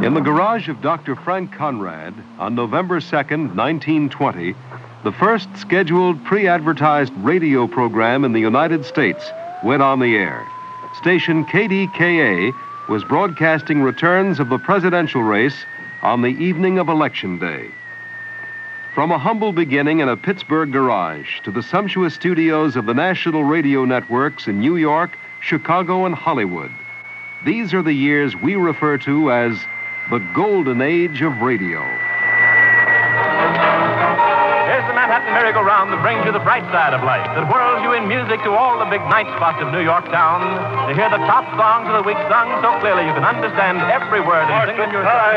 In the garage of Dr. Frank Conrad, on November 2nd, 1920, the first scheduled pre-advertised radio program in the United States went on the air. Station KDKA was broadcasting returns of the presidential race on the evening of Election Day. From a humble beginning in a Pittsburgh garage to the sumptuous studios of the national radio networks in New York, Chicago, and Hollywood, these are the years we refer to as the golden age of radio. Here's the Manhattan merry-go-round that brings you the bright side of life, that whirls you in music to all the big night spots of New York town, to hear the top songs of the week sung so clearly you can understand every word and sing them yourself.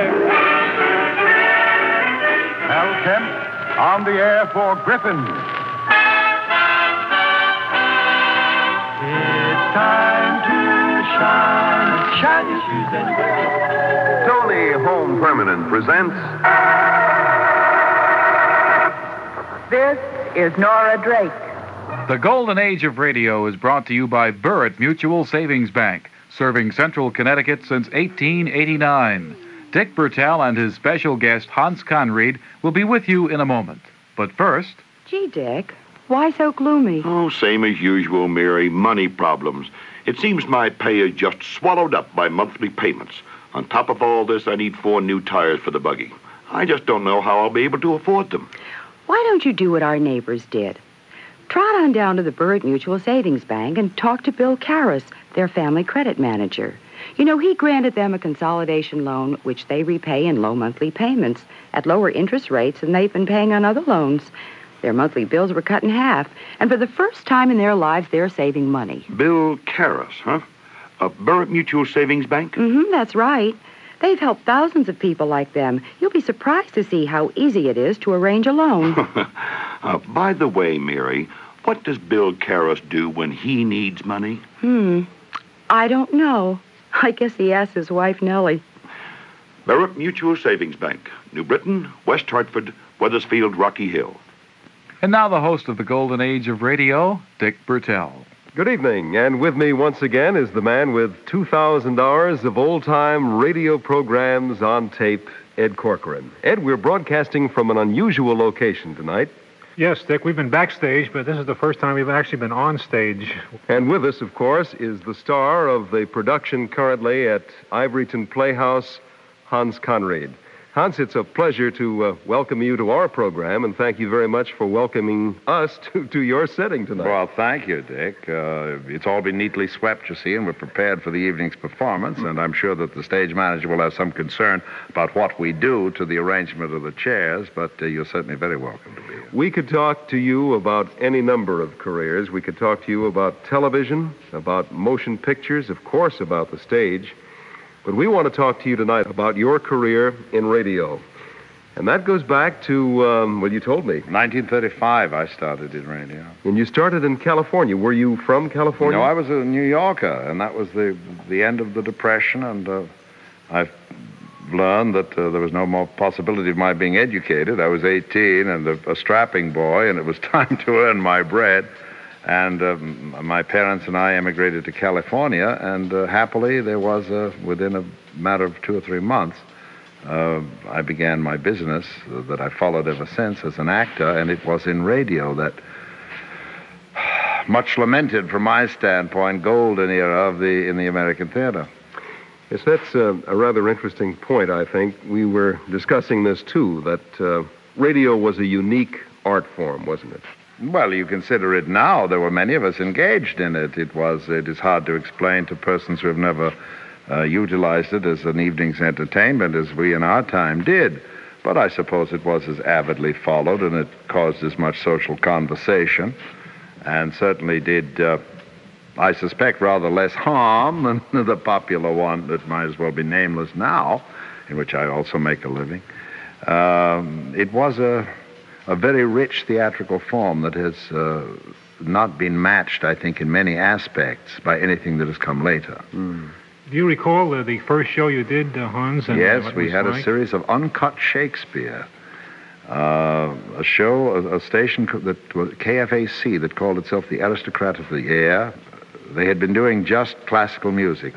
Al Kemp, on the air for Griffin. It's time to shine. Shine your shoes and Tony Home Permanent presents... This is Nora Drake. The Golden Age of Radio is brought to you by Burritt Mutual Savings Bank, serving Central Connecticut since 1889. Dick Bertel and his special guest, Hans Conried, will be with you in a moment. But first... Gee, Dick, why so gloomy? Oh, same as usual, Mary. Money problems. It seems my pay is just swallowed up by monthly payments. On top of all this, I need 4 new tires for the buggy. I just don't know how I'll be able to afford them. Why don't you do what our neighbors did? Trot on down to the Burritt Mutual Savings Bank and talk to Bill Karras, their family credit manager. You know, he granted them a consolidation loan, which they repay in low monthly payments at lower interest rates than they've been paying on other loans. Their monthly bills were cut in half, and for the first time in their lives, they're saving money. Bill Karras, huh? Burritt Mutual Savings Bank? Mm-hmm, that's right. They've helped thousands of people like them. You'll be surprised to see how easy it is to arrange a loan. By the way, Mary, what does Bill Karras do when he needs money? I don't know. I guess he asked his wife, Nellie. Burritt Mutual Savings Bank, New Britain, West Hartford, Weathersfield, Rocky Hill. And now the host of the Golden Age of Radio, Dick Bertel. Good evening, and with me once again is the man with 2,000 hours of old-time radio programs on tape, Ed Corcoran. Ed, we're broadcasting from an unusual location tonight. Yes, Dick, we've been backstage, but this is the first time we've actually been on stage. And with us, of course, is the star of the production currently at Ivoryton Playhouse, Hans Conried. Hans, it's a pleasure to welcome you to our program, and thank you very much for welcoming us to your setting tonight. Well, thank you, Dick. It's all been neatly swept, you see, and we're prepared for the evening's performance, and I'm sure that the stage manager will have some concern about what we do to the arrangement of the chairs, but you're certainly very welcome to be here. We could talk to you about any number of careers. We could talk to you about television, about motion pictures, of course, about the stage. But we want to talk to you tonight about your career in radio. And that goes back to, well, you told me. 1935, I started in radio. And you started in California. Were you from California? No, I was a New Yorker, and that was the end of the Depression, and I've learned that there was no more possibility of my being educated. I was 18 and a strapping boy, and it was time to earn my bread. And my parents and I emigrated to California, and happily there was, within a matter of 2 or 3 months, I began my business that I followed ever since as an actor, and it was in radio that, much lamented from my standpoint, golden era in the American theater. Yes, that's a rather interesting point, I think. We were discussing this, too, that radio was a unique art form, wasn't it? Well, you consider it now. There were many of us engaged in it. It is hard to explain to persons who have never utilized it as an evening's entertainment as we in our time did. But I suppose it was as avidly followed, and it caused as much social conversation, and certainly did, I suspect, rather less harm than the popular one that might as well be nameless now, in which I also make a living. It was a very rich theatrical form that has not been matched, I think, in many aspects by anything that has come later. Do you recall the first show you did, Hans? And yes, we had a series of Uncut Shakespeare. A show, a station that was KFAC that called itself the Aristocrat of the Air. They had been doing just classical music.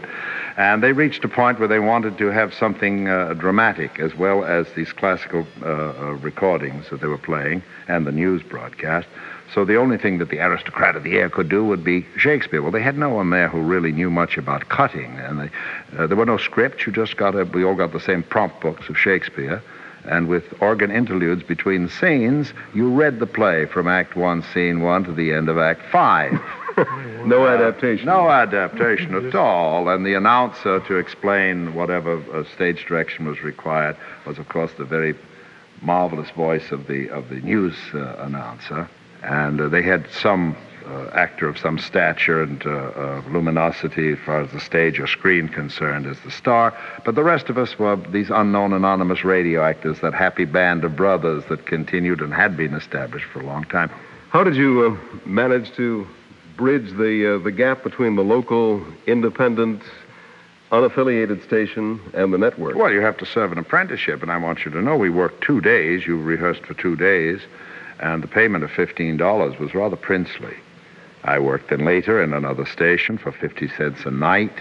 And they reached a point where they wanted to have something dramatic as well as these classical recordings that they were playing and the news broadcast. So the only thing that the aristocrat of the air could do would be Shakespeare. Well, they had no one there who really knew much about cutting, and there were no scripts. We all got the same prompt books of Shakespeare, and with organ interludes between the scenes, you read the play from Act 1, Scene 1 to the end of Act 5. No adaptation. No adaptation at all, and the announcer, to explain whatever stage direction was required, was, of course, the very marvelous voice of the news announcer. And they had some actor of some stature and luminosity as far as the stage or screen concerned as the star. But the rest of us were these unknown, anonymous radio actors, that happy band of brothers that continued and had been established for a long time. How did you manage to bridge the gap between the local, independent, unaffiliated station and the network? Well, you have to serve an apprenticeship, and I want you to know we worked 2 days. You rehearsed for 2 days. And the payment of $15 was rather princely. I worked then later in another station for 50 cents a night,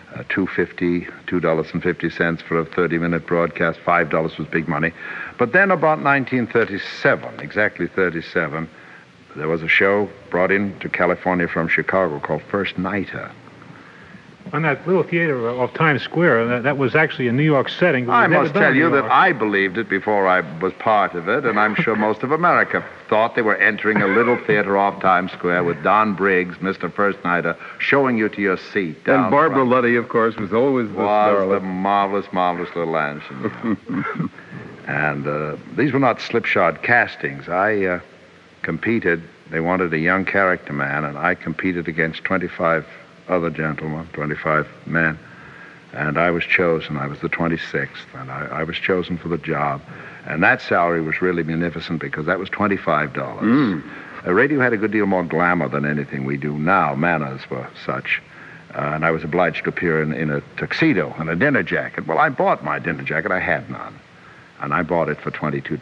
$2.50 for a 30-minute broadcast. $5 was big money. But then about 1937, exactly 37, there was a show brought in to California from Chicago called First Nighter. On that little theater off Times Square, that was actually a New York setting. I must tell you that I believed it before I was part of it, and I'm sure most of America thought they were entering a little theater off Times Square with Don Briggs, Mr. First Nighter, showing you to your seat. And Barbara Luddy, of course, was always the marvelous, marvelous little Anderson. And these were not slipshod castings. I competed. They wanted a young character man, and I competed against 25 other gentlemen, 25 men, and I was chosen. I was the 26th, and I was chosen for the job. And that salary was really munificent because that was $25. Radio had a good deal more glamour than anything we do now. Manners were such. And I was obliged to appear in a tuxedo and a dinner jacket. Well, I bought my dinner jacket. I had none. And I bought it for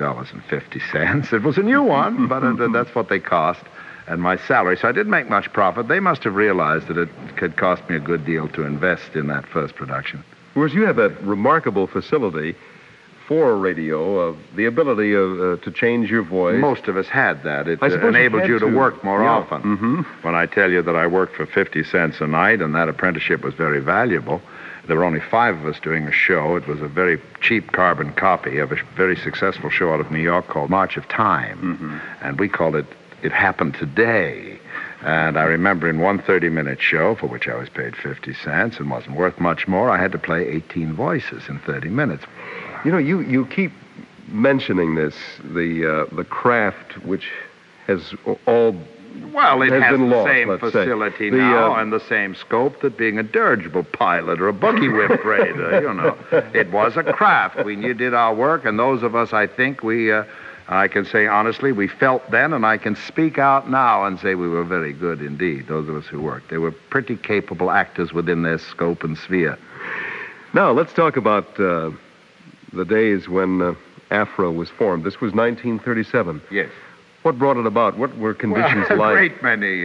$22.50. It was a new one, but that's what they cost. And my salary. So I didn't make much profit. They must have realized that it could cost me a good deal to invest in that first production. Whereas you have that remarkable facility for radio, the ability to change your voice. Most of us had that. It enabled you to work more often. Mm-hmm. When I tell you that I worked for 50 cents a night and that apprenticeship was very valuable, there were only 5 of us doing a show. It was a very cheap carbon copy of a very successful show out of New York called March of Time. Mm-hmm. And we called it It Happened Today. And I remember in one 30-minute show, for which I was paid 50 cents and wasn't worth much more, I had to play 18 voices in 30 minutes. You know, you keep mentioning this, the craft which has all... Well, it has been the lost, same facility now and the same scope that being a dirigible pilot or a buggy whip raider, you know. It was a craft. We did our work, and those of us, I think, I can say honestly, we felt then, and I can speak out now and say we were very good indeed, those of us who worked. They were pretty capable actors within their scope and sphere. Now, let's talk about the days when AFRA was formed. This was 1937. Yes. What brought it about? What were conditions like? A great many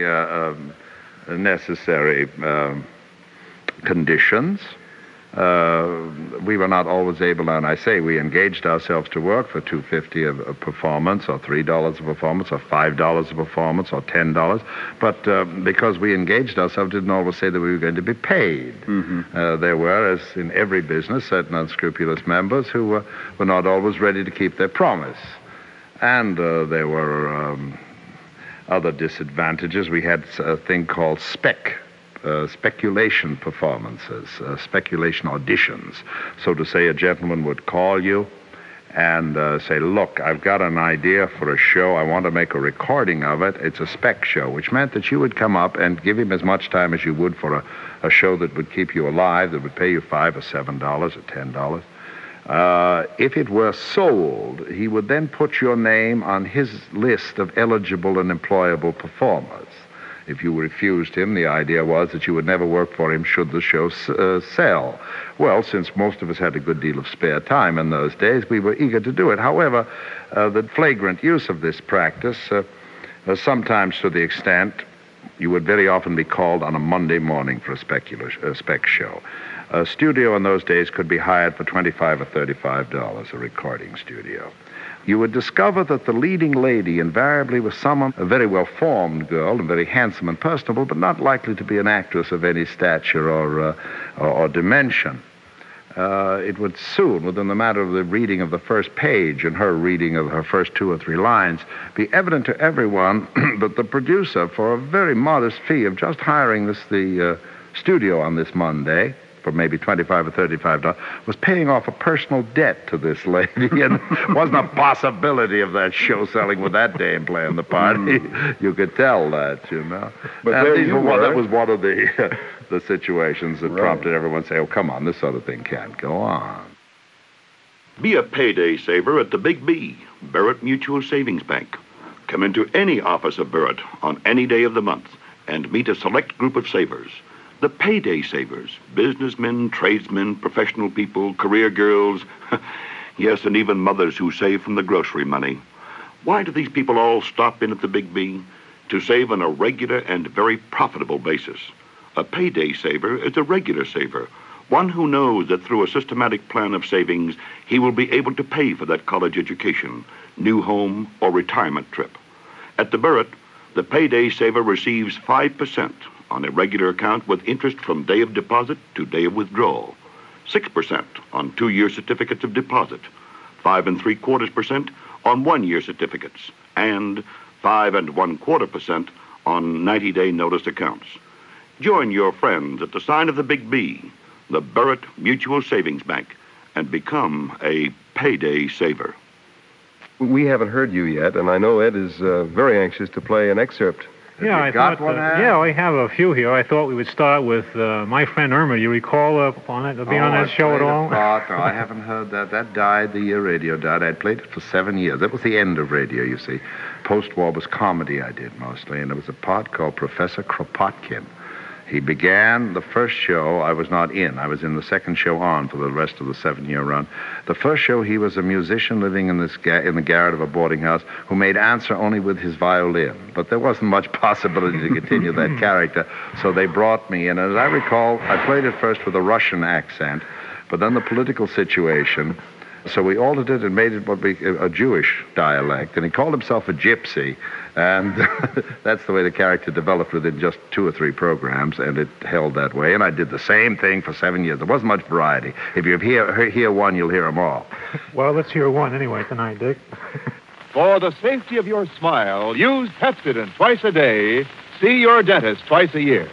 necessary conditions. We were not always able, and I say we engaged ourselves to work for $2.50 a performance, or $3 a performance, or $5 a performance, or $10. But because we engaged ourselves, didn't always say that we were going to be paid. Mm-hmm. There were, as in every business, certain unscrupulous members who were not always ready to keep their promise. And there were other disadvantages. We had a thing called speculation performances, speculation auditions. So to say, a gentleman would call you and say, look, I've got an idea for a show. I want to make a recording of it. It's a spec show, which meant that you would come up and give him as much time as you would for a show that would keep you alive, that would pay you $5 or $7 or $10. If it were sold, he would then put your name on his list of eligible and employable performers. If you refused him, the idea was that you would never work for him should the show sell. Well, since most of us had a good deal of spare time in those days, we were eager to do it. However, the flagrant use of this practice, sometimes to the extent You would very often be called on a Monday morning for a spec show. A studio in those days could be hired for $25 or $35, a recording studio. You would discover that the leading lady invariably was someone, a very well-formed girl and very handsome and personable, but not likely to be an actress of any stature or dimension. It would soon, within the matter of the reading of the first page and her reading of her first 2 or 3 lines, be evident to everyone that the producer, for a very modest fee of just hiring the studio on this Monday, for maybe $25 or $35, was paying off a personal debt to this lady, and wasn't a possibility of that show selling with that dame playing the part. You could tell that, you know. But there you were. That was one of the situations that prompted everyone to say, oh, come on, this sort of thing can't go on. Be a payday saver at the Big B, Barrett Mutual Savings Bank. Come into any office of Barrett on any day of the month and meet a select group of savers. The payday savers, businessmen, tradesmen, professional people, career girls, yes, and even mothers who save from the grocery money. Why do these people all stop in at the Big B? To save on a regular and very profitable basis. A payday saver is a regular saver, one who knows that through a systematic plan of savings, he will be able to pay for that college education, new home, or retirement trip. At the Barrett, the payday saver receives 5% on a regular account with interest from day of deposit to day of withdrawal, 6% on 2-year certificates of deposit, 5 3/4% on 1-year certificates, and 5 1/4% on 90-day notice accounts. Join your friends at the sign of the Big B, the Barrett Mutual Savings Bank, and become a payday saver. We haven't heard you yet, and I know Ed is very anxious to play an excerpt. Yeah, I thought. Yeah, we have a few here. I thought we would start with My Friend Irma. You recall being on that show at all? No, I haven't heard that. That died the year radio died. I'd played it for 7 years. That was the end of radio, you see. Post-war was comedy I did mostly, and there was a part called Professor Kropotkin. He began the first show I was not in. I was in the second show on for the rest of the 7-year run. The first show, he was a musician living in the garret of a boarding house who made answer only with his violin. But there wasn't much possibility to continue that character, so they brought me in. And as I recall, I played it first with a Russian accent, but then the political situation, so we altered it and made it a Jewish dialect. And he called himself a gypsy. And that's the way the character developed within just 2 or 3 programs, and it held that way. And I did the same thing for 7 years. There wasn't much variety. If you hear one, you'll hear them all. Well, let's hear one anyway tonight, Dick. For the safety of your smile, use Pepsodent twice a day. See your dentist twice a year.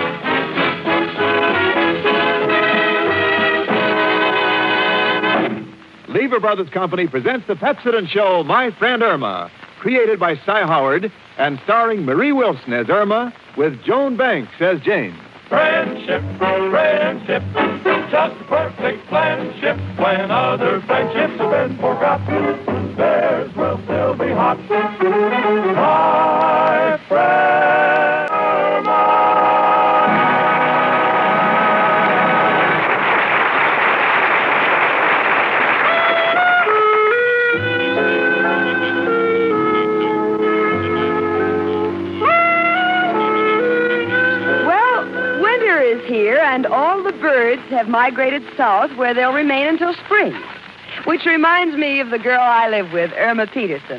Lever Brothers Company presents the Pepsodent show, My Friend Irma, created by Cy Howard and starring Marie Wilson as Irma with Joan Banks as Jane. Friendship, friendship, just a perfect friendship. When other friendships have been forgotten, theirs will still be hot. My friend Irma. Here, and all the birds have migrated south where they'll remain until spring. Which reminds me of the girl I live with, Irma Peterson.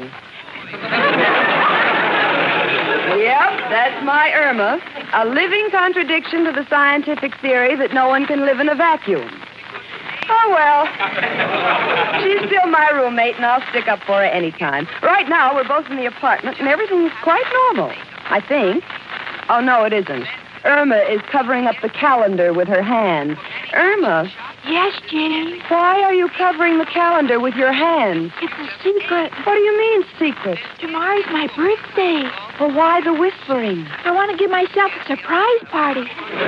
Yep, that's my Irma. A living contradiction to the scientific theory that no one can live in a vacuum. Oh, well. She's still my roommate, and I'll stick up for her anytime. Right now, we're both in the apartment, and everything's quite normal, I think. Oh, no, it isn't. Irma is covering up the calendar with her hand. Irma. Yes, Jane? Why are you covering the calendar with your hand? It's a secret. What do you mean, secret? Tomorrow's my birthday. Well, why the whispering? I want to give myself a surprise party.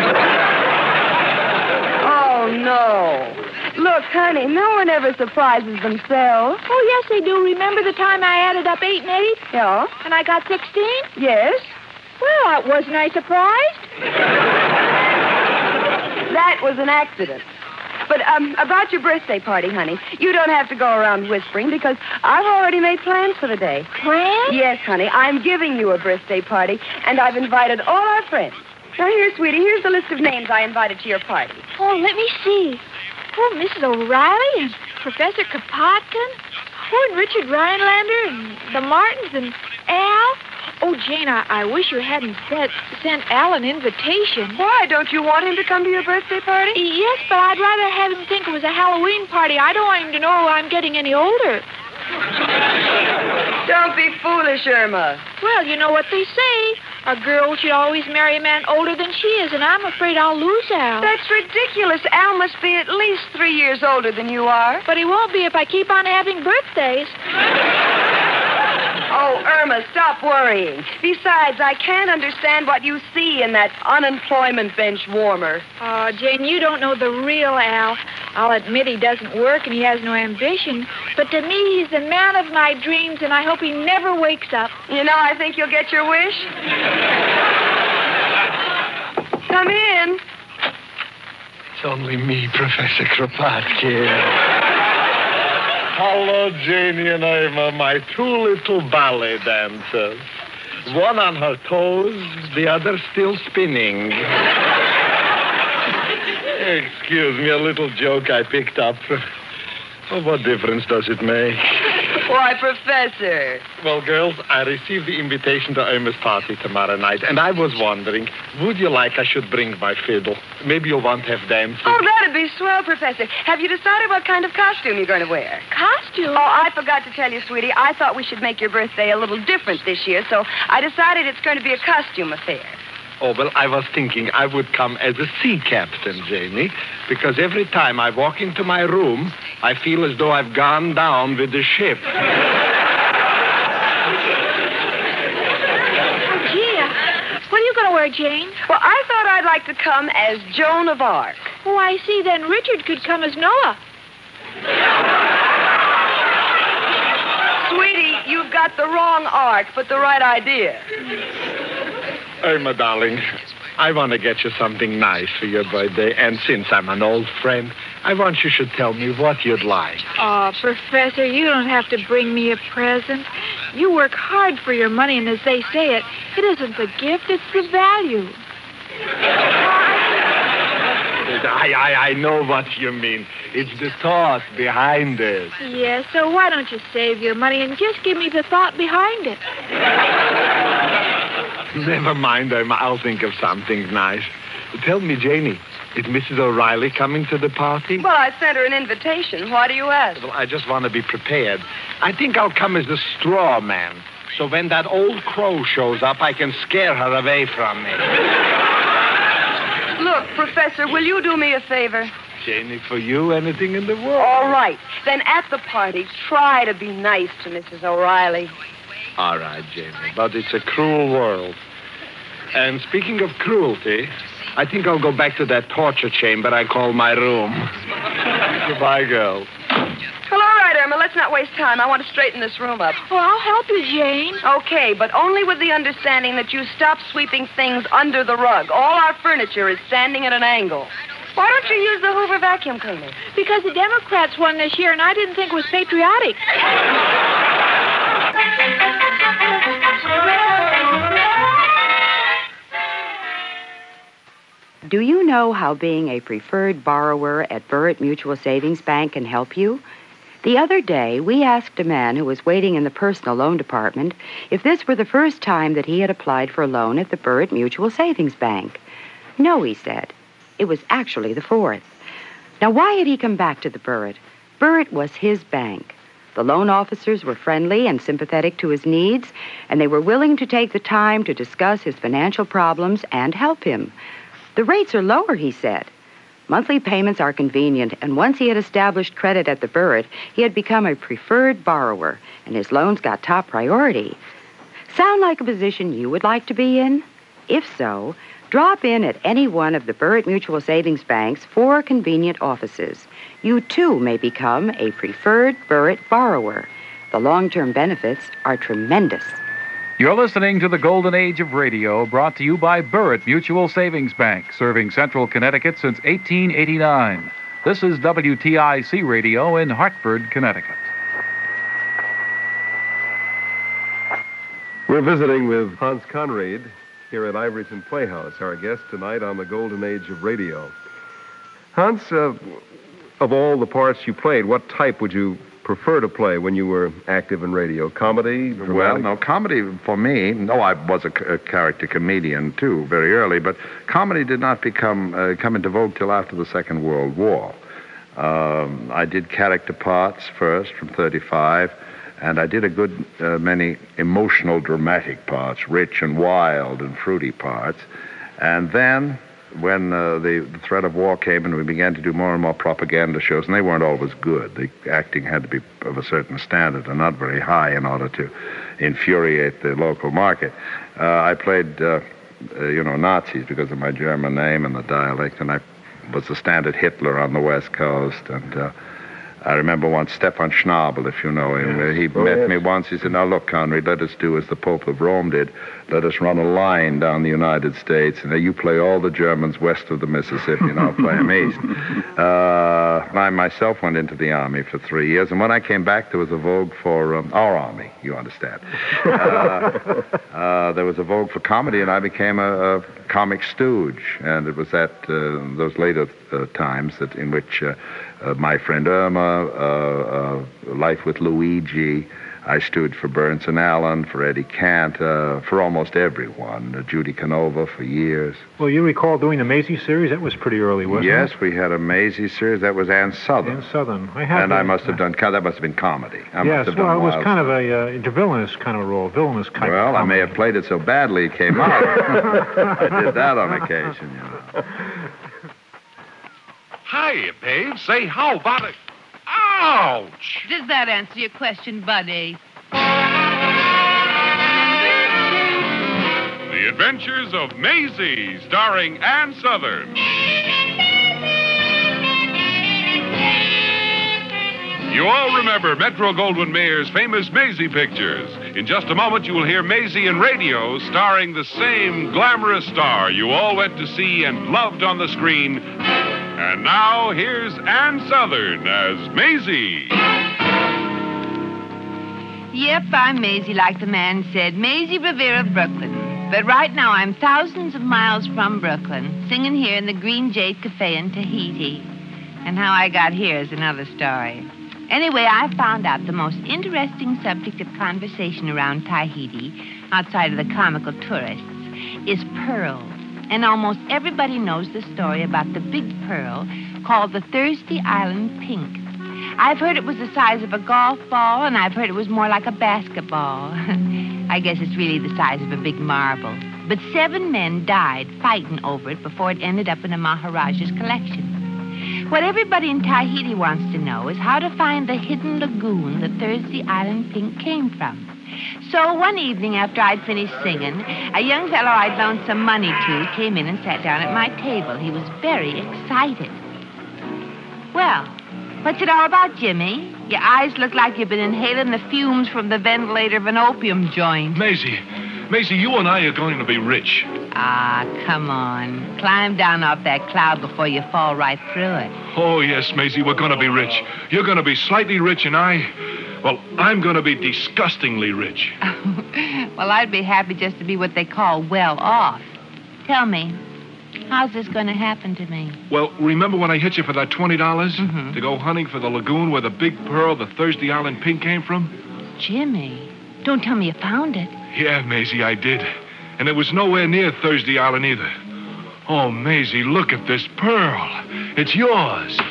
Oh, no. Look, honey, no one ever surprises themselves. Oh, yes, they do. Remember the time I added up 8 and 8? Yeah. And I got 16? Yes. Well, wasn't I surprised? That was an accident. But about your birthday party, honey, you don't have to go around whispering because I've already made plans for the day. Plans? Yes, honey. I'm giving you a birthday party, and I've invited all our friends. Now, here, sweetie, here's the list of names I invited to your party. Oh, let me see. Oh, Mrs. O'Reilly and Professor Kropotkin. Oh, and Richard Rhinelander and the Martins and Al. Oh, Jane, I wish you hadn't sent Al an invitation. Why? Don't you want him to come to your birthday party? Yes, but I'd rather have him think it was a Halloween party. I don't want him to know I'm getting any older. Don't be foolish, Irma. Well, you know what they say. A girl should always marry a man older than she is, and I'm afraid I'll lose Al. That's ridiculous. Al must be at least 3 years older than you are. But he won't be if I keep on having birthdays. Oh, Irma, stop worrying. Besides, I can't understand what you see in that unemployment bench warmer. Oh, Jane, you don't know the real Al. I'll admit he doesn't work and he has no ambition. But to me, he's the man of my dreams, and I hope he never wakes up. You know, I think you'll get your wish. Come in. It's only me, Professor Kropotkin. Hello, Janie and Irma, my two little ballet dancers. One on her toes, the other still spinning. Excuse me, a little joke I picked up. Oh, what difference does it make? Why, Professor. Well, girls, I received the invitation to Irma's party tomorrow night, and I was wondering, would you like I should bring my fiddle? Maybe you'll want to have dancing. Oh, that'd be swell, Professor. Have you decided what kind of costume you're going to wear? Costume? Oh, I forgot to tell you, sweetie. I thought we should make your birthday a little different this year, so I decided it's going to be a costume affair. Oh, well, I was thinking I would come as a sea captain, Janie, because every time I walk into my room, I feel as though I've gone down with the ship. Oh, gee, what are you going to wear, Jane? Well, I thought I'd like to come as Joan of Arc. Oh, I see. Then Richard could come as Noah. Sweetie, you've got the wrong arc, but the right idea. Irma, darling, I want to get you something nice for your birthday, and since I'm an old friend, I want you should tell me what you'd like. Oh, Professor, you don't have to bring me a present. You work hard for your money, and as they say it isn't the gift, it's the value. I know what you mean. It's the thought behind it. Yes, so why don't you save your money and just give me the thought behind it? Never mind, Irma. I'll think of something nice. Tell me, Janie, is Mrs. O'Reilly coming to the party? Well, I sent her an invitation. Why do you ask? Well, I just want to be prepared. I think I'll come as a straw man. So when that old crow shows up, I can scare her away from me. Look, Professor, will you do me a favor? Janie, for you, anything in the world. All right. Then at the party, try to be nice to Mrs. O'Reilly. All right, Janie, but it's a cruel world. And speaking of cruelty, I think I'll go back to that torture chamber I call my room. Goodbye, girls. Well, all right, Irma, let's not waste time. I want to straighten this room up. Well, I'll help you, Jane. Okay, but only with the understanding that you stop sweeping things under the rug. All our furniture is standing at an angle. Why don't you use the Hoover vacuum cleaner? Because the Democrats won this year, and I didn't think it was patriotic. Do you know how being a preferred borrower at Burritt Mutual Savings Bank can help you? The other day, we asked a man who was waiting in the personal loan department if this were the first time that he had applied for a loan at the Burritt Mutual Savings Bank. No, he said. It was actually the fourth. Now, why had he come back to the Burritt? Burritt was his bank. The loan officers were friendly and sympathetic to his needs, and they were willing to take the time to discuss his financial problems and help him. The rates are lower, he said. Monthly payments are convenient, and once he had established credit at the Burritt, he had become a preferred borrower, and his loans got top priority. Sound like a position you would like to be in? If so, drop in at any one of the Burritt Mutual Savings Bank's 4 convenient offices. You, too, may become a preferred Burritt borrower. The long-term benefits are tremendous. You're listening to the Golden Age of Radio, brought to you by Burritt Mutual Savings Bank, serving Central Connecticut since 1889. This is WTIC Radio in Hartford, Connecticut. We're visiting with Hans Conried here at Ivoryton Playhouse, our guest tonight on the golden age of radio. Hans, of all the parts you played, what type would you prefer to play when you were active in radio? Comedy? Dramatic? Well, no, comedy for me, I was a character comedian, too, very early, but comedy did not come into vogue till after the Second World War. I did character parts first from 35, and I did a good many emotional, dramatic parts, rich and wild and fruity parts. And then when the threat of war came and we began to do more and more propaganda shows, and they weren't always good. The acting had to be of a certain standard and not very high in order to infuriate the local market. I played, Nazis because of my German name and the dialect, and I was the standard Hitler on the West Coast. And I remember once Stefan Schnabel, if you know him, where he met me once. He said, "Now look, Conried, let us do as the Pope of Rome did. Let us run a line down the United States, and you play all the Germans west of the Mississippi, and I'll play them east." I myself went into the Army for 3 years, and when I came back, there was a vogue for our Army, you understand. There was a vogue for comedy, and I became a comic stooge, and it was at those later times that in which My Friend Irma, Life with Luigi, I stood for Bernson Allen, for Eddie Cantor, for almost everyone, Judy Canova for years. Well, you recall doing the Maisie series? That was pretty early, wasn't it? Yes, we had a Maisie series. That was Ann Southern. Ann Southern. I must have done, that must have been comedy. Yes, well, it was kind of a villainous kind of role, villainous kind Well, of I may have played it so badly it came out. I did that on occasion, Hiya, babe. Say, how about it? Ouch! Does that answer your question, buddy? The Adventures of Maisie, starring Ann Southern. You all remember Metro-Goldwyn-Mayer's famous Maisie pictures. In just a moment, you will hear Maisie in radio, starring the same glamorous star you all went to see and loved on the screen. And now, here's Ann Southern as Maisie. Yep, I'm Maisie, like the man said. Maisie Revere of Brooklyn. But right now, I'm thousands of miles from Brooklyn, singing here in the Green Jade Cafe in Tahiti. And how I got here is another story. Anyway, I found out the most interesting subject of conversation around Tahiti, outside of the comical tourists, is pearls. And almost everybody knows the story about the big pearl called the Thursday Island Pink. I've heard it was the size of a golf ball, and I've heard it was more like a basketball. I guess it's really the size of a big marble. But 7 men died fighting over it before it ended up in a Maharaja's collection. What everybody in Tahiti wants to know is how to find the hidden lagoon the Thursday Island Pink came from. So one evening after I'd finished singing, a young fellow I'd loaned some money to came in and sat down at my table. He was very excited. Well, what's it all about, Jimmy? Your eyes look like you've been inhaling the fumes from the ventilator of an opium joint. Maisie, you and I are going to be rich. Ah, come on. Climb down off that cloud before you fall right through it. Oh, yes, Maisie, we're going to be rich. You're going to be slightly rich, and I'm going to be disgustingly rich. Well, I'd be happy just to be what they call well off. Tell me, how's this going to happen to me? Well, remember when I hit you for that $20 to go hunting for the lagoon where the big pearl, the Thursday Island Pink, came from? Jimmy, don't tell me you found it. Yeah, Maisie, I did. And it was nowhere near Thursday Island either. Oh, Maisie, look at this pearl. It's yours.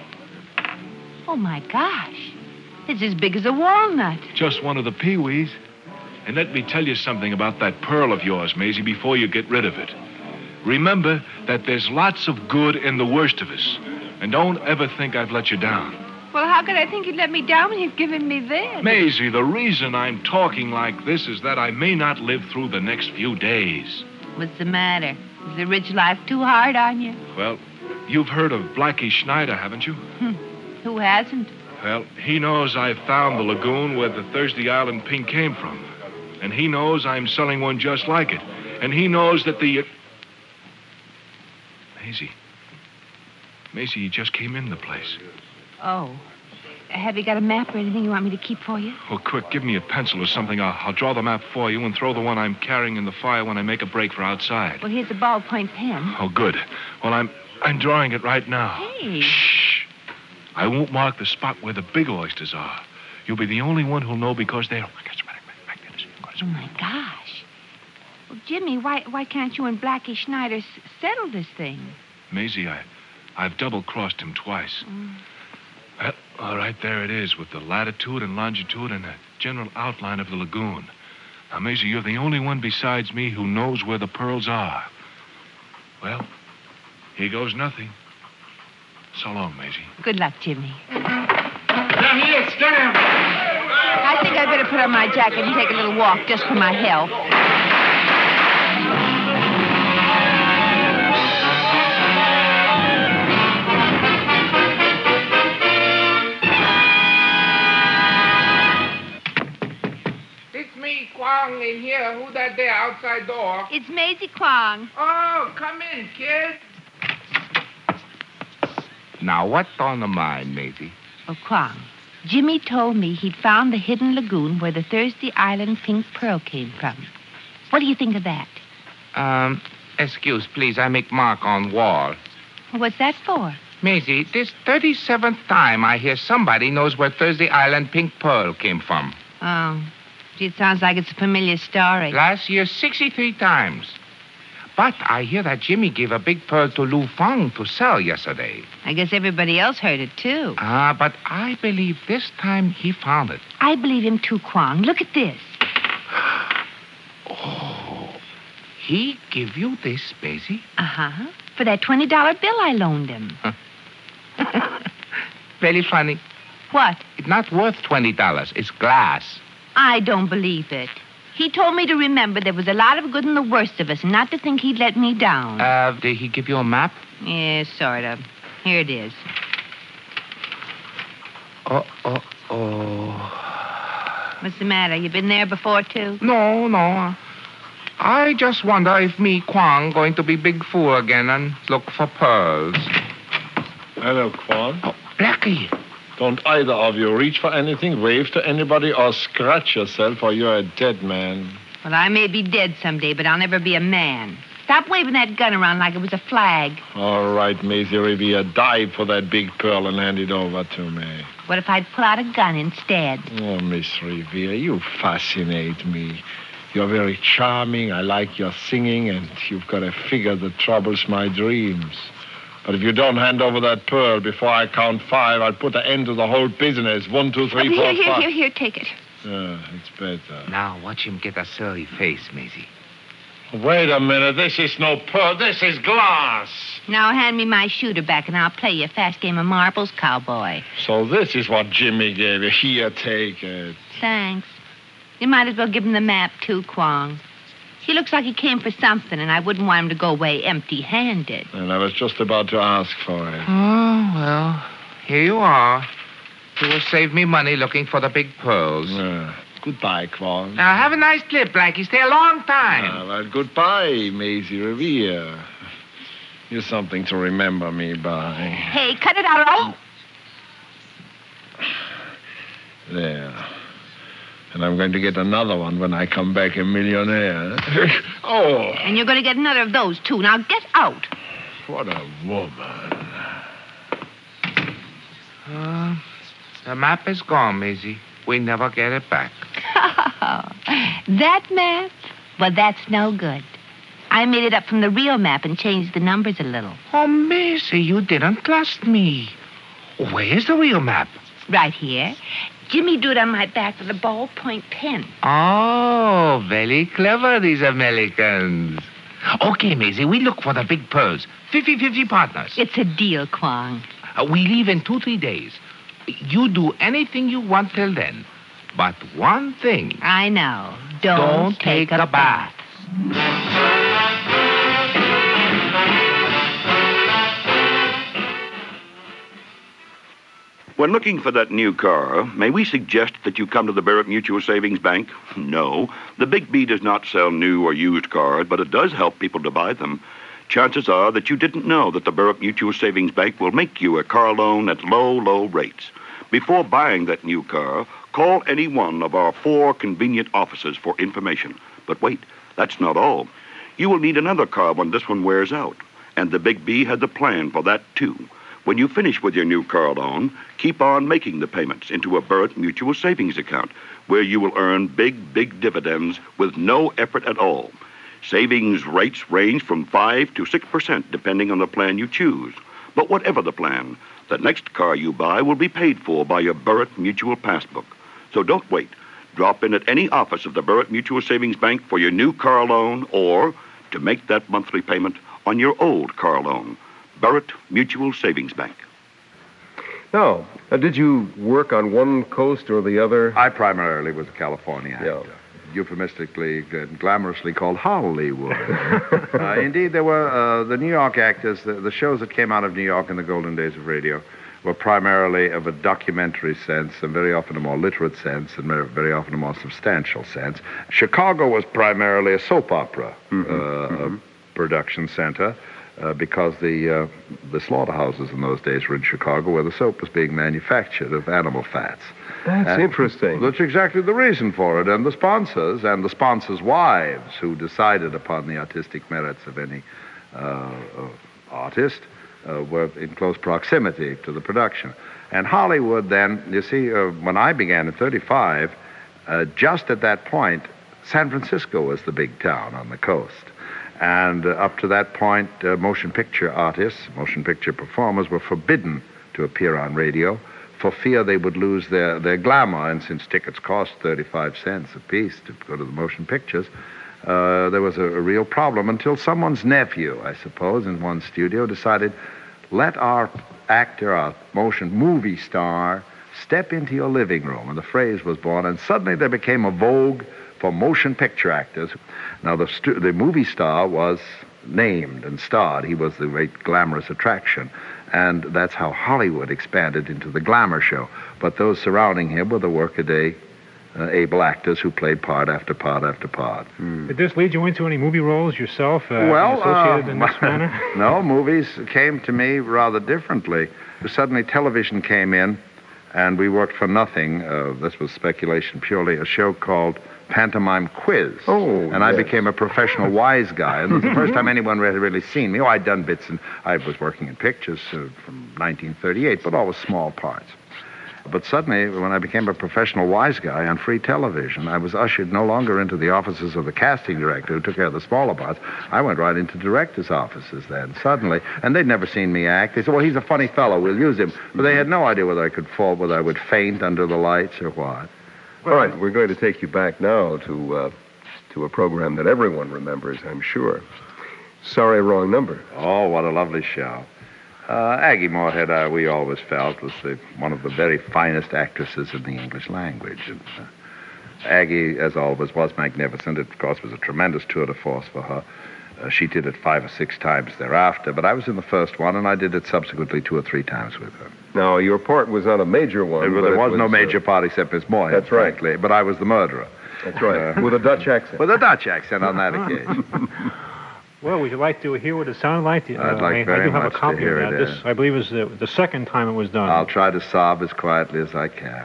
Oh, my gosh. It's as big as a walnut. Just one of the peewees. And let me tell you something about that pearl of yours, Maisie, before you get rid of it. Remember that there's lots of good in the worst of us. And don't ever think I've let you down. Well, how could I think you'd let me down when you've given me this? Maisie, the reason I'm talking like this is that I may not live through the next few days. What's the matter? Is the rich life too hard on you? Well, you've heard of Blackie Schneider, haven't you? Who hasn't? Well, he knows I found the lagoon where the Thursday Island Pink came from. And he knows I'm selling one just like it. And he knows that the... Macy, he just came in the place. Oh. Have you got a map or anything you want me to keep for you? Oh, quick, give me a pencil or something. I'll draw the map for you and throw the one I'm carrying in the fire when I make a break for outside. Well, here's a ballpoint pen. Oh, good. Well, I'm drawing it right now. Hey. Shh. I won't mark the spot where the big oysters are. You'll be the only one who'll know because they're... Oh, my gosh. Well, Jimmy, why can't you and Blackie Schneider settle this thing? Maisie, I've double-crossed him twice. Well, all right, there it is, with the latitude and longitude and a general outline of the lagoon. Now, Maisie, you're the only one besides me who knows where the pearls are. Well, here goes nothing. So long, Maisie. Good luck, Jimmy. There he is. Get him. I think I better put on my jacket and take a little walk just for my health. It's me, Kwong, in here. Who that there outside door? It's Maisie Kwong. Oh, come in, kid. Now, what's on the mind, Maisie? Oh, Kwong, Jimmy told me he'd found the hidden lagoon where the Thursday Island pink pearl came from. What do you think of that? Excuse, please. I make mark on wall. What's that for? Maisie, this 37th time I hear somebody knows where Thursday Island pink pearl came from. Oh, gee, it sounds like it's a familiar story. Last year, 63 times. But I hear that Jimmy gave a big pearl to Lu Feng to sell yesterday. I guess everybody else heard it, too. But I believe this time he found it. I believe him, too, Kwong. Look at this. Oh, he give you this, Maisie? Uh-huh. For that $20 bill I loaned him. Very funny. What? It's not worth $20. It's glass. I don't believe it. He told me to remember there was a lot of good in the worst of us and not to think he'd let me down. Did he give you a map? Yeah, sort of. Here it is. Oh. What's the matter? You been there before, too? No. I just wonder if me, Kwong, going to be big fool again and look for pearls. Hello, Kwong. Oh, Blackie. Don't either of you reach for anything, wave to anybody, or scratch yourself, or you're a dead man. Well, I may be dead someday, but I'll never be a man. Stop waving that gun around like it was a flag. All right, Maisie Revere, dive for that big pearl and hand it over to me. What if I'd pull out a gun instead? Oh, Miss Revere, you fascinate me. You're very charming. I like your singing, and you've got a figure that troubles my dreams. But if you don't hand over that pearl before I count 5, I'll put an end to the whole business. 1, 2, 3, 4, 5. Here, take it. It's better. Now, watch him get a silly face, Maisie. Wait a minute. This is no pearl. This is glass. Now hand me my shooter back, and I'll play you a fast game of marbles, cowboy. So this is what Jimmy gave you. Here, take it. Thanks. You might as well give him the map, too, Kwong. He looks like he came for something, and I wouldn't want him to go away empty-handed. And I was just about to ask for it. Oh, well, here you are. You will save me money looking for the big pearls. Goodbye, Kwong. Now, have a nice trip, Blackie. Stay a long time. Well, goodbye, Maisie Revere. You're something to remember me by. Hey, cut it out. Oh! There. And I'm going to get another one when I come back a millionaire. Oh. And you're going to get another of those, too. Now, get out. What a woman. The map is gone, Maisie. We never get it back. That map? Well, that's no good. I made it up from the real map and changed the numbers a little. Oh, Maisie, you didn't trust me. Where's the real map? Right here. Jimmy drew it on my back with a ballpoint pen. Oh, very clever, these Americans. Okay, Maisie, we look for the big pearls. 50-50 partners. It's a deal, Kwong. We leave in 2-3 days. You do anything you want till then. But one thing. I know. Don't take a bath. When looking for that new car, may we suggest that you come to the Barrett Mutual Savings Bank? No. The Big B does not sell new or used cars, but it does help people to buy them. chances are that you didn't know that the Burrup Mutual Savings Bank will make you a car loan at low, low rates. Before buying that new car, call any one of our 4 convenient offices for information. But wait, that's not all. You will need another car when this one wears out. And the Big B has a plan for that, too. When you finish with your new car loan, keep on making the payments into a Burrup Mutual Savings account, where you will earn big, big dividends with no effort at all. Savings rates range from 5 to 6%, depending on the plan you choose. But whatever the plan, the next car you buy will be paid for by your Burrup Mutual Passbook. So don't wait. Drop in at any office of the Burrup Mutual Savings Bank for your new car loan or to make that monthly payment on your old car loan. Burrup Mutual Savings Bank. Now, did you work on one coast or the other? I primarily was a California actor. Euphemistically and glamorously called Hollywood. Indeed, there were the New York actors, the shows that came out of New York in the golden days of radio were primarily of a documentary sense and very often a more literate sense and very often a more substantial sense. Chicago was primarily a soap opera production center because the slaughterhouses in those days were in Chicago where the soap was being manufactured of animal fats. That's interesting. That's exactly the reason for it. And the sponsors' wives who decided upon the artistic merits of any artist were in close proximity to the production. And Hollywood then, you see, when I began in 1935, just at that point, San Francisco was the big town on the coast. And up to that point, motion picture artists, motion picture performers were forbidden to appear on radio for fear they would lose their glamour. And since tickets cost 35 cents apiece to go to the motion pictures, there was a real problem until someone's nephew, I suppose, in one studio decided, let our actor, our movie star, step into your living room. And the phrase was born, and suddenly there became a vogue for motion picture actors. Now, the movie star was named and starred. He was the great glamorous attraction. And that's how Hollywood expanded into the glamour show. But those surrounding him were the workaday able actors who played part after part after part. Did this lead you into any movie roles yourself associated in this manner? No, movies came to me rather differently. Suddenly television came in, and we worked for nothing. This was speculation purely. A show called Pantomime Quiz. And I became a professional wise guy. And it was the first time anyone had really seen me. I'd done bits, and I was working in pictures from 1938, but always small parts. But suddenly, when I became a professional wise guy on free television, I was ushered no longer into the offices of the casting director who took care of the smaller parts. I went right into directors' offices then, suddenly. And they'd never seen me act. They said, well, he's a funny fellow. We'll use him. But they had no idea whether I could fall, whether I would faint under the lights or what. All right, we're going to take you back now to a program that everyone remembers, I'm sure. Sorry, Wrong Number. Oh, what a lovely show. Aggie Moorehead, we always felt, was one of the very finest actresses in the English language. And Aggie, as always, was magnificent. It, of course, was a tremendous tour de force for her. She did it 5 or 6 times thereafter, but I was in the first one, and I did it subsequently 2 or 3 times with her. Now, your part was not a major one. There was no major part except Miss Moorehead, that's right. Frankly, but I was the murderer. That's right, with a Dutch accent. With a Dutch accent on that occasion. Well, would you like to hear what it sounded like? I'd like very I do have much a copy to hear of that. it. This, I believe, is the second time it was done. I'll try to sob as quietly as I can.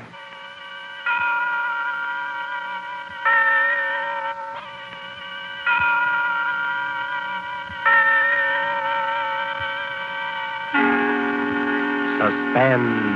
Suspense.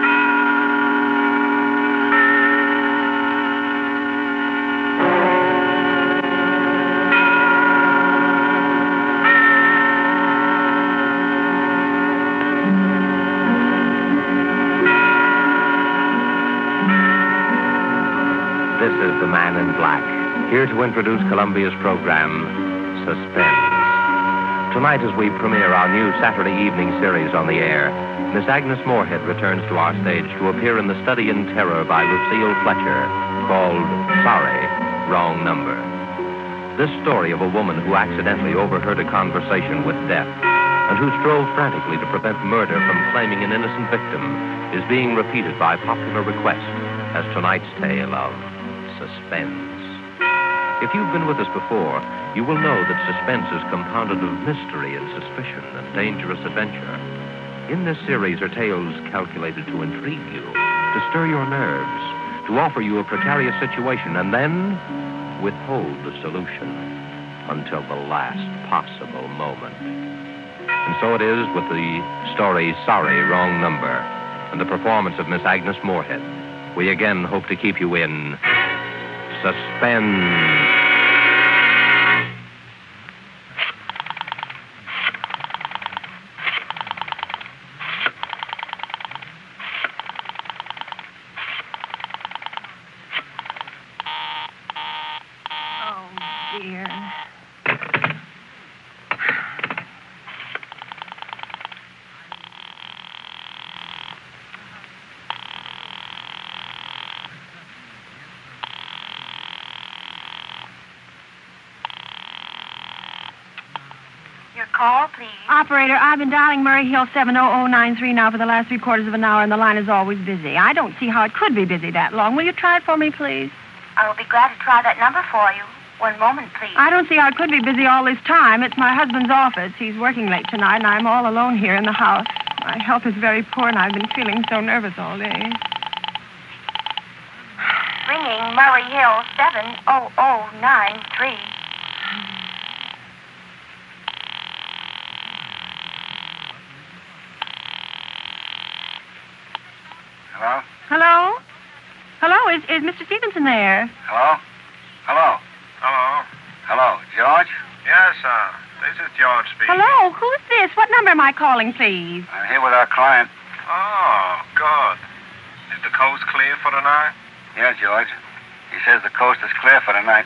This is the Man in Black, here to introduce Columbia's program, Suspense. Tonight, as we premiere our new Saturday evening series on the air, Miss Agnes Moorehead returns to our stage to appear in The Study in Terror by Lucille Fletcher, called Sorry, Wrong Number. This story of a woman who accidentally overheard a conversation with death and who strove frantically to prevent murder from claiming an innocent victim is being repeated by popular request as tonight's tale of suspense. If you've been with us before, you will know that suspense is compounded of mystery and suspicion and dangerous adventure. In this series are tales calculated to intrigue you, to stir your nerves, to offer you a precarious situation, and then withhold the solution until the last possible moment. And so it is with the story Sorry, Wrong Number, and the performance of Miss Agnes Moorehead. We again hope to keep you in suspense. Call, please. Operator, I've been dialing Murray Hill 70093 now for the last 3/4 of an hour, and the line is always busy. I don't see how it could be busy that long. Will you try it for me, please? I will be glad to try that number for you. One moment, please. I don't see how it could be busy all this time. It's my husband's office. He's working late tonight, and I'm all alone here in the house. My health is very poor, and I've been feeling so nervous all day. Ringing Murray Hill 70093. Hello? Hello? Hello, is Mr. Stevenson there? Hello? Hello? Hello? Hello, George? Yes, sir. This is George speaking. Hello, who's this? What number am I calling, please? I'm here with our client. Oh, good. Is the coast clear for the night? Yeah, George. He says the coast is clear for the night.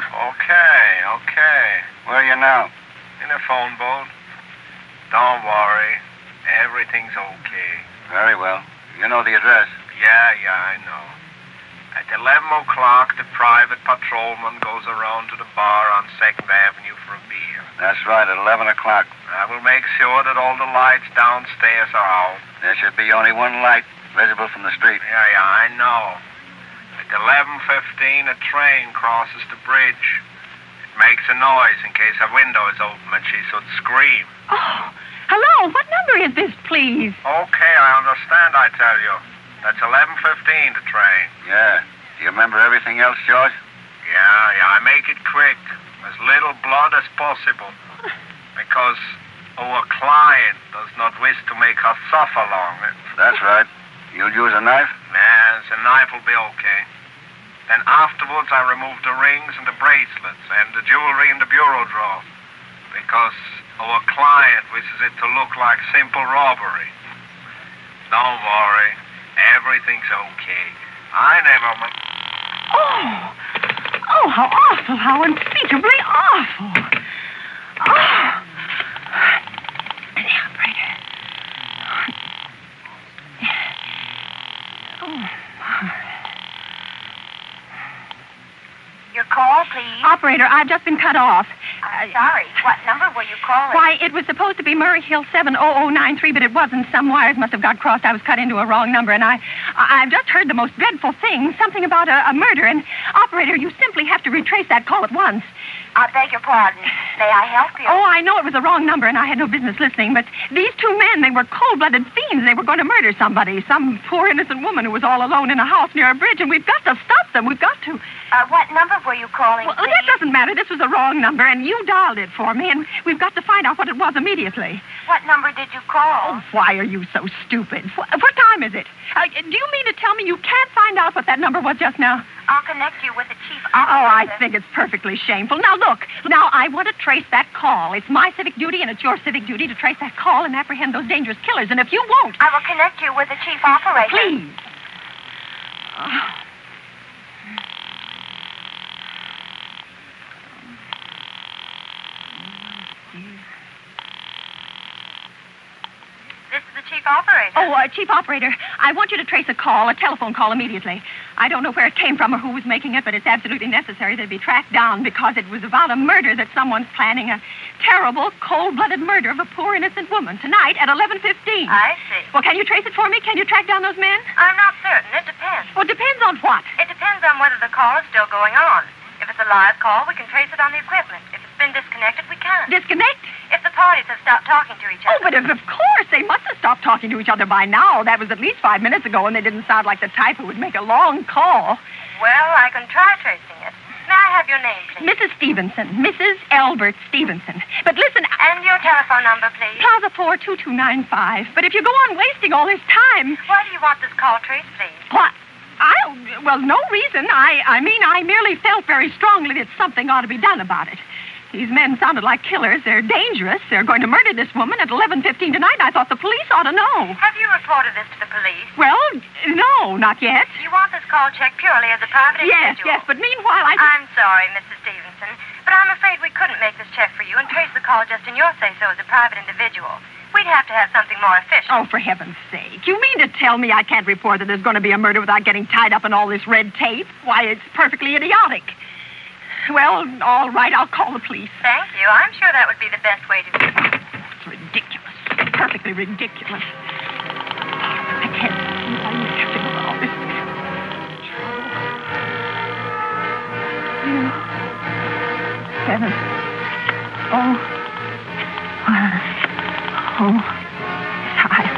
Okay. Where are you now? In a phone boat. Don't worry. Everything's okay. Very well. You know the address. Yeah, I know. At 11 o'clock, the private patrolman goes around to the bar on 2nd Avenue for a beer. That's right, at 11 o'clock. I will make sure that all the lights downstairs are out. There should be only one light visible from the street. Yeah, I know. At 11:15, a train crosses the bridge. It makes a noise in case her window is open and she should scream. Oh, hello, what number is this, please? Okay, I understand, I tell you. That's 11:15, the train. Yeah. Do you remember everything else, George? Yeah, I make it quick. As little blood as possible. Because our client does not wish to make her suffer long. That's right. You'll use a knife? Nah, the knife will be okay. Then afterwards, I remove the rings and the bracelets and the jewelry in the bureau drawer. Because our client wishes it to look like simple robbery. Don't worry. Everything's okay. I never... Oh, how awful, how unspeakably awful. Oh. The operator. Oh. Your call, please. Operator, I've just been cut off. Sorry. What number were you calling? Why, it was supposed to be Murray Hill 70093, but it wasn't. Some wires must have got crossed. I was cut into a wrong number, and I've just heard the most dreadful thing, something about a murder. And, operator, you simply have to retrace that call at once. I beg your pardon. May I help you? Oh, I know it was the wrong number, and I had no business listening, but these two men, they were cold-blooded fiends. They were going to murder somebody, some poor innocent woman who was all alone in a house near a bridge, and we've got to stop them. We've got to. What number were you calling, Well, please? that doesn't matter. This was the wrong number, and you dialed it for me, and we've got to find out what it was immediately. What number did you call? Oh, why are you so stupid? What time is it? Do you mean to tell me you can't find out what that number was just now? I'll connect you with the chief Oh, operator. I think it's perfectly shameful. Now, look. Now, I want to trace that call. It's my civic duty, and it's your civic duty to trace that call and apprehend those dangerous killers. And if you won't... I will connect you with the chief operator. Please. This is the chief operator. Oh, Chief Operator, I want you to trace a call, a telephone call, immediately. I don't know where it came from or who was making it, but it's absolutely necessary that it be tracked down because it was about a murder that someone's planning, a terrible, cold-blooded murder of a poor innocent woman tonight at 11:15. I see. Well, can you trace it for me? Can you track down those men? I'm not certain. It depends. Well, depends on what? It depends on whether the call is still going on. If it's a live call, we can trace it on the equipment. If it's been disconnected, we can't. Disconnect? If the parties have stopped talking to each other. Oh, but of course. They must have stopped talking to each other by now. That was at least 5 minutes ago, and they didn't sound like the type who would make a long call. Well, I can try tracing it. May I have your name, please? Mrs. Stevenson. Mrs. Albert Stevenson. But listen... And your telephone number, please? Plaza 42295. But if you go on wasting all this time... Why do you want this call traced, please? What? Well, no reason. I mean, I merely felt very strongly that something ought to be done about it. These men sounded like killers. They're dangerous. They're going to murder this woman at 11:15 tonight. I thought the police ought to know. Have you reported this to the police? Well, no, not yet. You want this call checked purely as a private individual? Yes, but meanwhile, I'm sorry, Mrs. Stevenson, but I'm afraid we couldn't make this check for you and trace the call just in your say-so as a private individual. We'd have to have something more official. Oh, for heaven's sake. You mean to tell me I can't report that there's going to be a murder without getting tied up in all this red tape? Why, it's perfectly idiotic. Well, all right, I'll call the police. Thank you. I'm sure that would be the best way to do it. It's ridiculous. Perfectly ridiculous. I can't believe I have to go all this. 2, 7. Oh. 5.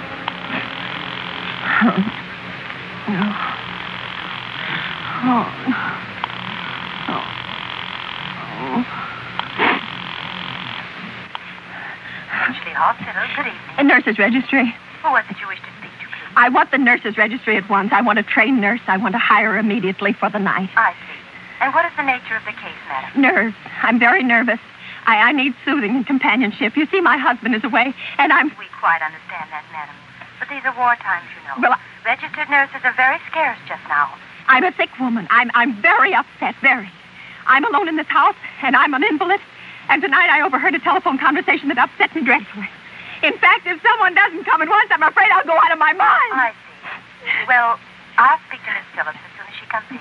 Finchley Hospital, good evening. A nurse's registry. Who was it you wished to speak to, please? I want the nurse's registry at once. I want a trained nurse. I want to hire her immediately for the night. I see. And what is the nature of the case, madam? Nerves. I'm very nervous. I need soothing and companionship. You see, my husband is away, and I'm... We quite understand that, madam. But these are war times, you know. Well, registered nurses are very scarce just now. I'm a sick woman. I'm very upset, very. I'm alone in this house, and I'm an invalid. And tonight I overheard a telephone conversation that upset me dreadfully. In fact, if someone doesn't come at once, I'm afraid I'll go out of my mind. I see. Well, I'll speak to Miss Phillips as soon as she comes in.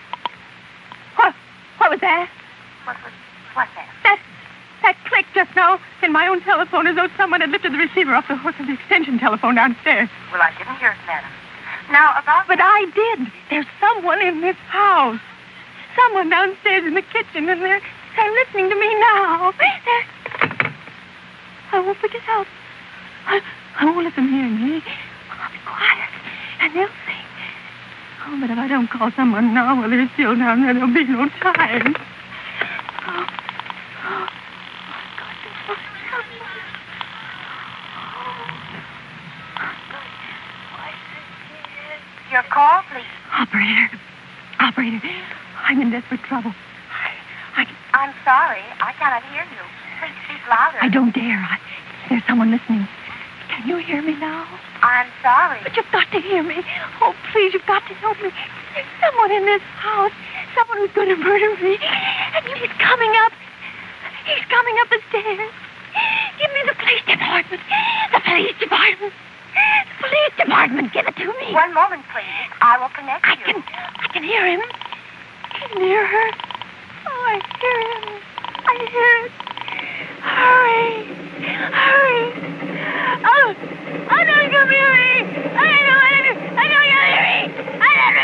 What was that? What's that? That click just now in my own telephone as though someone had lifted the receiver off the hook of the extension telephone downstairs. Well, I didn't hear it, madam. Now, about... But I did. There's someone in this house. Someone downstairs in the kitchen, and they're listening to me now. I won't put this out. I won't let them hear me. I'll be quiet, and they'll see. Oh, but if I don't call someone now while they're still down there, there'll be no time. Your call, please. Operator, I'm in desperate trouble. I'm sorry. I cannot hear you. Please speak louder. I don't dare. There's someone listening. Can you hear me now? I'm sorry. But you've got to hear me. Oh, please, you've got to help me. There's someone in this house. Someone who's going to murder me. And he's coming up. He's coming up the stairs. Give me the police department. The police department. The police department. Give it to me. One moment, please. I will connect you. I can hear him. I can hear her. Oh, I hear him. I hear it. Hurry. Oh, don't come hear me. I don't hear me.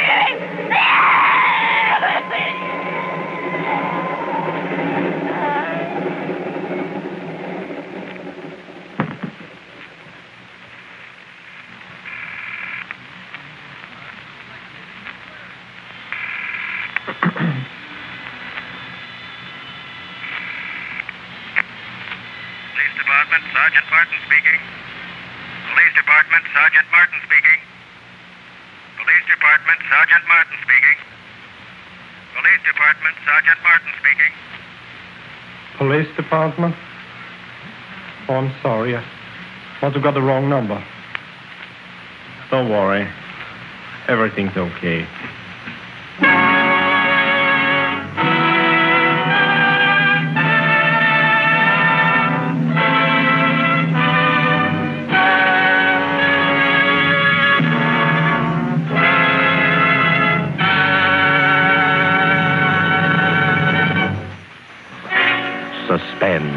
Police Department, Sergeant Martin speaking. Police Department, Sergeant Martin speaking. Police Department, Sergeant Martin speaking. Police Department, Sergeant Martin speaking. Police Department? Oh, I'm sorry. I must have got the wrong number. Don't worry. Everything's okay. Suspense.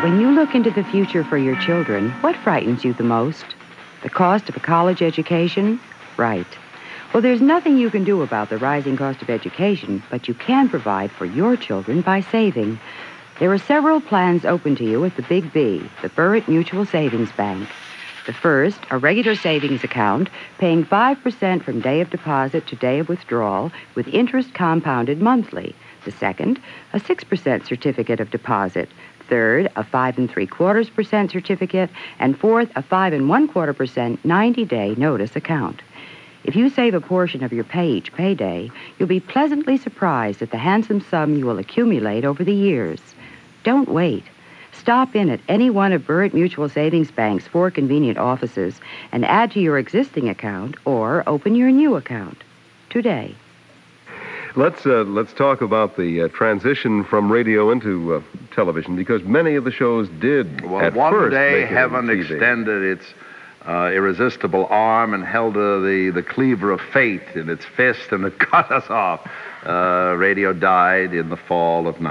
When you look into the future for your children, what frightens you the most? The cost of a college education? Right. Well, there's nothing you can do about the rising cost of education, but you can provide for your children by saving. There are several plans open to you at the Big B, the Burritt Mutual Savings Bank. The first, a regular savings account, paying 5% from day of deposit to day of withdrawal, with interest compounded monthly. The second, a 6% certificate of deposit. Third, a 5 3/4% certificate. And fourth, a 5 1/4% 90-day notice account. If you save a portion of your pay each payday, you'll be pleasantly surprised at the handsome sum you will accumulate over the years. Don't wait. Stop in at any one of Burritt Mutual Savings Bank's 4 convenient offices and add to your existing account or open your new account today. Let's talk about the transition from radio into television, because many of the shows did at one first day make it heaven on TV. extended its irresistible arm and held the cleaver of fate in its fist, and it cut us off. Radio died in the fall of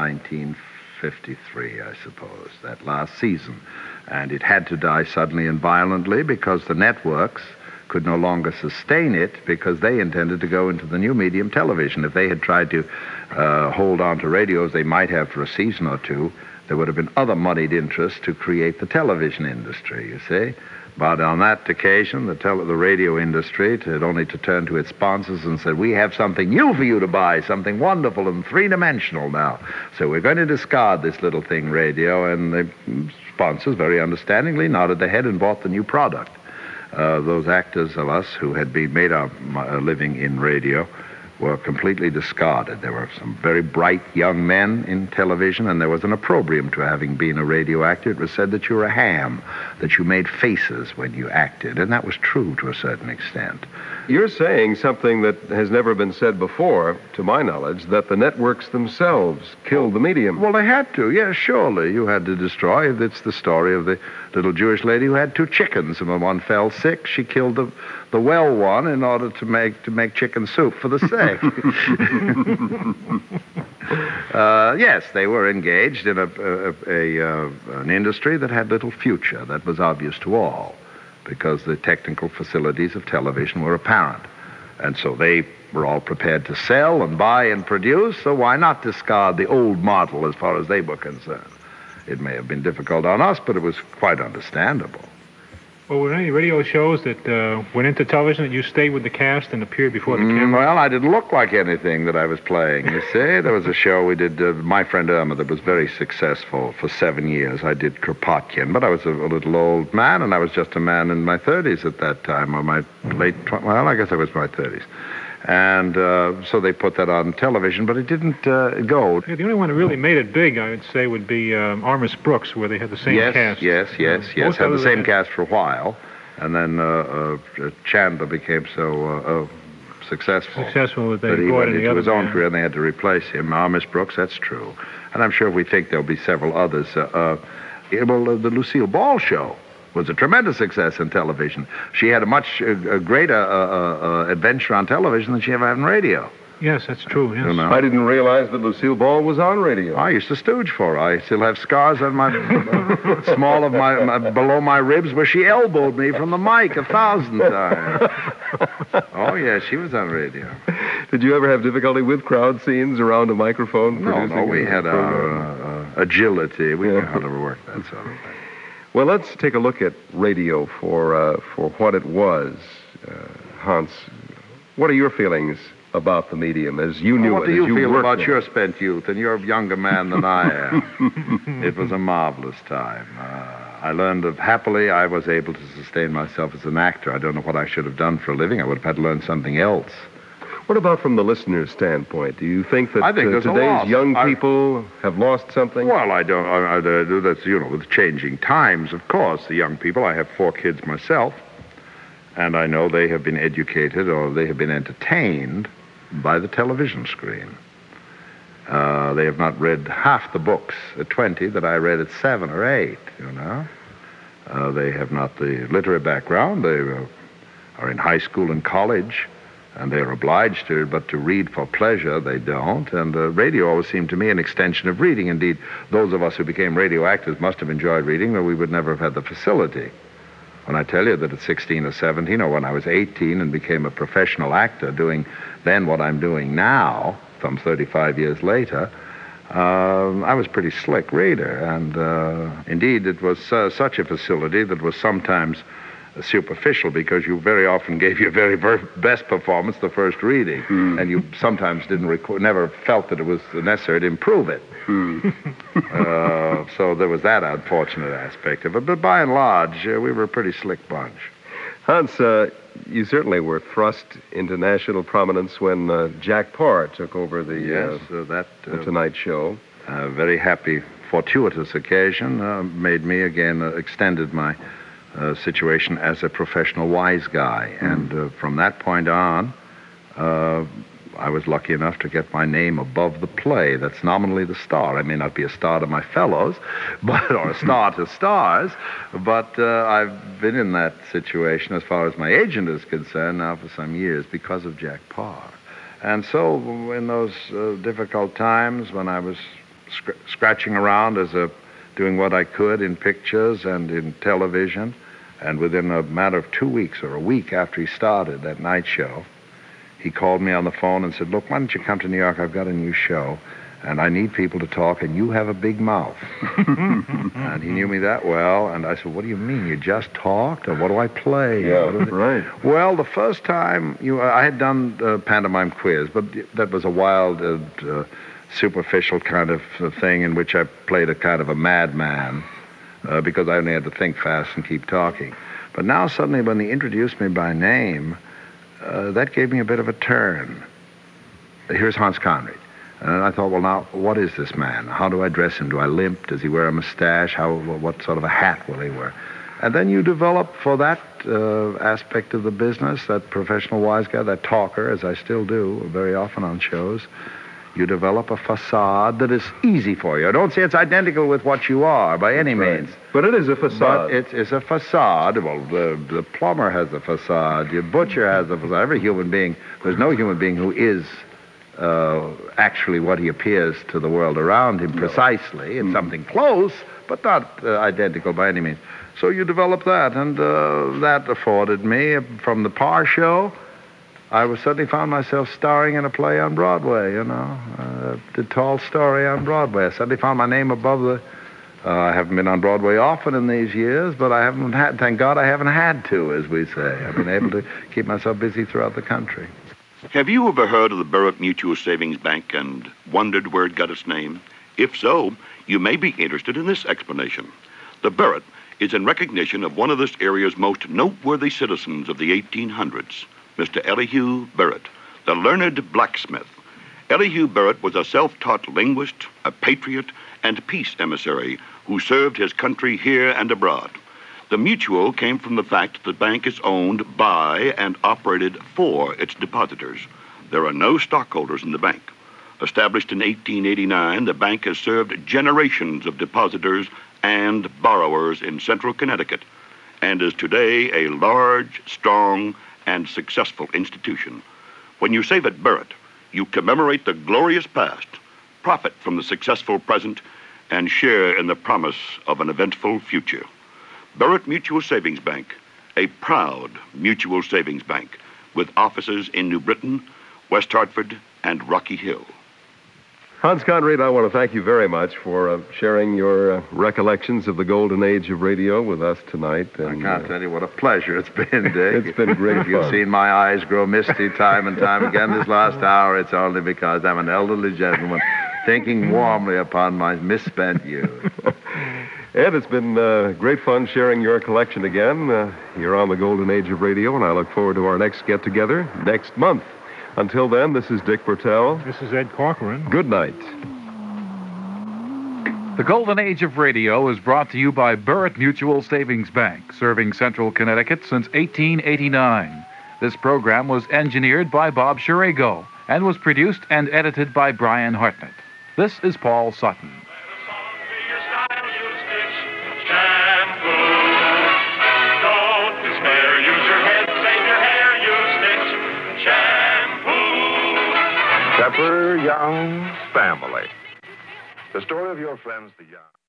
1953, I suppose, that last season. And it had to die suddenly and violently because the networks could no longer sustain it, because they intended to go into the new medium, television. If they had tried to hold on to radios, they might have for a season or two. There would have been other moneyed interests to create the television industry, you see. But on that occasion, the radio industry had only to turn to its sponsors and said, we have something new for you to buy, something wonderful and three-dimensional now. So we're going to discard this little thing, radio. And the sponsors, very understandingly, nodded their head and bought the new product. Those actors of us who had made our living in radio were completely discarded. There were some very bright young men in television, and there was an opprobrium to having been a radio actor. It was said that you were a ham, that you made faces when you acted, and that was true to a certain extent. You're saying something that has never been said before, to my knowledge, that the networks themselves killed the medium. Well, they had to, yes, surely. You had to destroy. It's the story of the little Jewish lady who had 2 chickens, and when one fell sick, she killed the well one in order to make chicken soup for the sick. Yes, they were engaged in an industry that had little future. That was obvious to all, because the technical facilities of television were apparent. And so they were all prepared to sell and buy and produce, so why not discard the old model as far as they were concerned? It may have been difficult on us, but it was quite understandable. Well, were there any radio shows that went into television that you stayed with the cast and appeared before the camera? Well, I didn't look like anything that I was playing, you see. There was a show we did, My Friend Irma, that was very successful for 7 years. I did Kropotkin, but I was a little old man, and I was just a man in my 30s at that time, or my late 20s. Well, I guess I was my 30s. And so they put that on television, but it didn't go. Yeah, the only one that really made it big, I would say, would be Armis Brooks, where they had the same cast. Yes. Had the same cast for a while. And then Chandler became so successful that they he brought went in the into other his own band. career, and they had to replace him. Armis Brooks, that's true. And I'm sure we think there'll be several others. The Lucille Ball show was a tremendous success in television. She had a much greater adventure on television than she ever had on radio. Yes, that's true. Yes. You know? I didn't realize that Lucille Ball was on radio. I used to stooge for her. I still have scars on my small of my below my ribs where she elbowed me from the mic 1,000 times. Oh yeah, she was on radio. Did you ever have difficulty with crowd scenes around a microphone? No, we had our agility. We knew how to work that sort of thing. Well, let's take a look at radio for what it was. Hans, what are your feelings about the medium as you knew What it? do you as feel worked about in your it? spent youth? And you're a younger man than I am. It was a marvelous time. I learned happily I was able to sustain myself as an actor. I don't know what I should have done for a living. I would have had to learn something else. What about from the listener's standpoint? Do you think that I think there's a today's loss. young people have lost something? Well, I don't. That's, with changing times, of course. The young people, I have 4 kids myself, and I know they have been educated or they have been entertained by the television screen. They have not read half the books at 20 that I read at 7 or 8, They have not the literary background. They are in high school and college. and they're obliged to, but to read for pleasure, they don't. And radio always seemed to me an extension of reading. Indeed, those of us who became radio actors must have enjoyed reading, or we would never have had the facility. When I tell you that at 16 or 17, or when I was 18 and became a professional actor, doing then what I'm doing now, some 35 years later, I was a pretty slick reader. And indeed, it was such a facility that was sometimes superficial, because you very often gave your very best performance the first reading, and you sometimes never felt that it was necessary to improve it. So there was that unfortunate aspect of it. But by and large, we were a pretty slick bunch. Hans, you certainly were thrust into national prominence when Jack Parr took over the Tonight Show. Very happy, fortuitous occasion made me again extended my situation as a professional wise guy. And from that point on, I was lucky enough to get my name above the play. That's nominally the star. I may not be a star to my fellows, or a star to stars, but I've been in that situation as far as my agent is concerned now for some years because of Jack Parr. And so in those difficult times when I was scratching around doing what I could in pictures and in television, and within a matter of 2 weeks or a week after he started that night show, he called me on the phone and said, "Look, why don't you come to New York? I've got a new show, and I need people to talk, and you have a big mouth." And he knew me that well, and I said, "What do you mean? You just talked, or what do I play?" Yeah, right. Well, the first time I had done Pantomime Quiz, but that was a wild, superficial kind of thing in which I played a kind of a madman because I only had to think fast and keep talking. But now suddenly when they introduced me by name, that gave me a bit of a turn. Here's Hans Conried. And I thought, well, now, what is this man? How do I dress him? Do I limp? Does he wear a mustache? What sort of a hat will he wear? And then you develop for that aspect of the business, that professional wise guy, that talker, as I still do very often on shows, you develop a facade that is easy for you. I don't say it's identical with what you are by any means. But it is a facade. But it's a facade. Well, the plumber has a facade. Your butcher has a facade. Every human being, there's no human being who is actually what he appears to the world around him precisely. It's something close, but not identical by any means. So you develop that, and that afforded me, from the Parr show, I suddenly found myself starring in a play on Broadway, the Tall Story on Broadway. I suddenly found my name above the... I haven't been on Broadway often in these years, but I haven't had, thank God I haven't had to, as we say. I've been able to keep myself busy throughout the country. Have you ever heard of the Burritt Mutual Savings Bank and wondered where it got its name? If so, you may be interested in this explanation. The Burritt is in recognition of one of this area's most noteworthy citizens of the 1800s, Mr. Elihu Burritt, the learned blacksmith. Elihu Burritt was a self-taught linguist, a patriot, and peace emissary who served his country here and abroad. The Mutual came from the fact that the bank is owned by and operated for its depositors. There are no stockholders in the bank. Established in 1889, the bank has served generations of depositors and borrowers in central Connecticut, and is today a large, strong, and successful institution. When you save at Burritt, you commemorate the glorious past, profit from the successful present, and share in the promise of an eventful future. Burritt Mutual Savings Bank, a proud mutual savings bank with offices in New Britain, West Hartford, and Rocky Hill. Hans Conried, I want to thank you very much for sharing your recollections of the golden age of radio with us tonight. And, I can't tell you what a pleasure it's been, Dick. It's been great If you've fun. seen my eyes grow misty time and time again this last hour, it's only because I'm an elderly gentleman thinking warmly upon my misspent youth. Ed, it's been great fun sharing your collection again. You're on the golden age of radio, and I look forward to our next get-together next month. Until then, this is Dick Bertel. This is Ed Corcoran. Good night. The Golden Age of Radio is brought to you by Burritt Mutual Savings Bank, serving central Connecticut since 1889. This program was engineered by Bob Shirago and was produced and edited by Brian Hartnett. This is Paul Sutton. Don't despair, use your head, save your hair, use Stitch shampoo. Young Family. The story of your friends, the Young.